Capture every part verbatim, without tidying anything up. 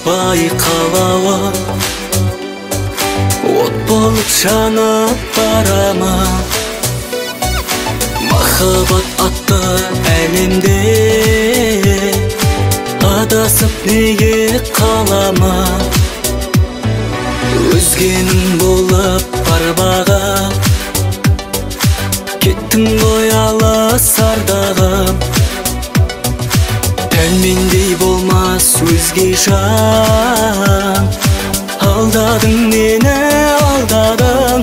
байқалауы, от болып жанып барама. Махаббат атты әлемде адасып неге қалама. Өзгенің болып барбаға кеттің ғой алыс ардағым. Әлмендей болмас өзге жан, алдадың мені, алдадың.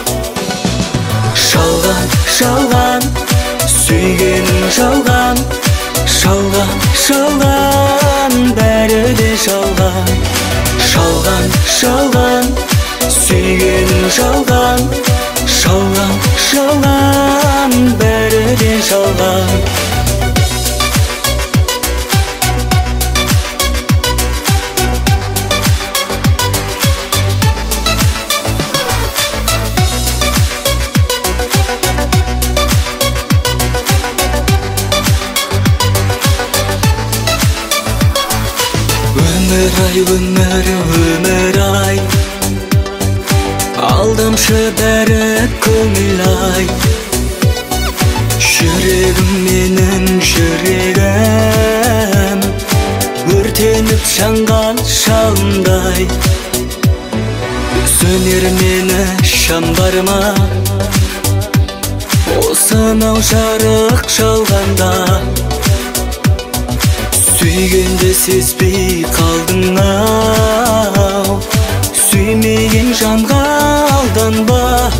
Жалған, жалған, сүйгенің жалған, жалған, жалған, бәрі де жалған. Жалған, жалған, сүйгенің жалған, жалған, жалған, бәрі де жалған. Өмір ай, өмір, өмір ай, алдамшы бәрі көңіл ай. Жүрегім менің жүрегім, өртеніп жанған жалындай. Сөнер мені шам бар ма, осынау жарық жалғанда. Сүйгенде сезбей қалдың ау, сүймеген жанға алданба.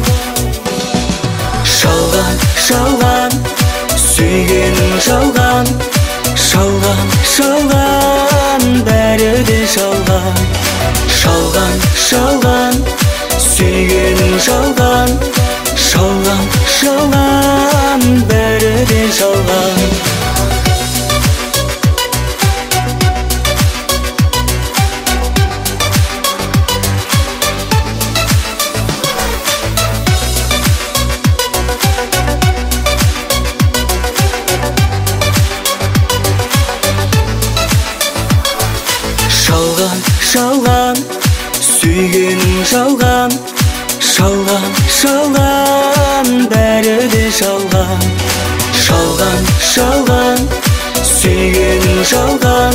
Жалған, жалған, сүйгенің жалған, жалған, жалған, бәрі де жалған. Жалған, жалған, сүйгенің жалған, жалған, жалған, бәрі де жалған. Жалған, жалған, сүйгенің жалған, жалған, жалған, бәрі де жалған. Жалған, жалған, сүйгенің жалған,